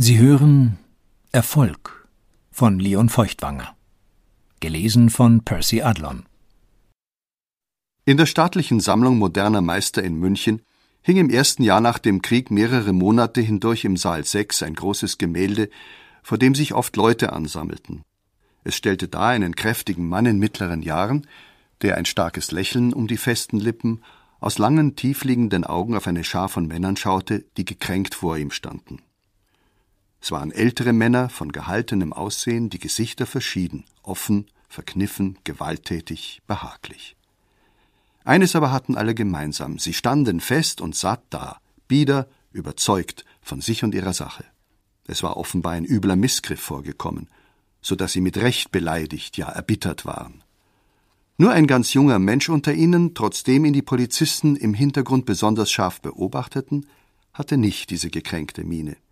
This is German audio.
Sie hören Erfolg von Leon Feuchtwanger. Gelesen von Percy Adlon. In der Staatlichen Sammlung moderner Meister in München hing im ersten Jahr nach dem Krieg mehrere Monate hindurch im Saal 6 ein großes Gemälde, vor dem sich oft Leute ansammelten. Es stellte dar einen kräftigen Mann in mittleren Jahren, der ein starkes Lächeln um die festen Lippen, aus langen, tiefliegenden Augen auf eine Schar von Männern schaute, die gekränkt vor ihm standen. Es waren ältere Männer von gehaltenem Aussehen, die Gesichter verschieden, offen, verkniffen, gewalttätig, behaglich. Eines aber hatten alle gemeinsam: Sie standen fest und satt da, bieder, überzeugt von sich und ihrer Sache. Es war offenbar ein übler Missgriff vorgekommen, so dass sie mit Recht beleidigt, ja erbittert waren. Nur ein ganz junger Mensch unter ihnen, trotzdem ihn die Polizisten im Hintergrund besonders scharf beobachteten, hatte nicht diese gekränkte Miene.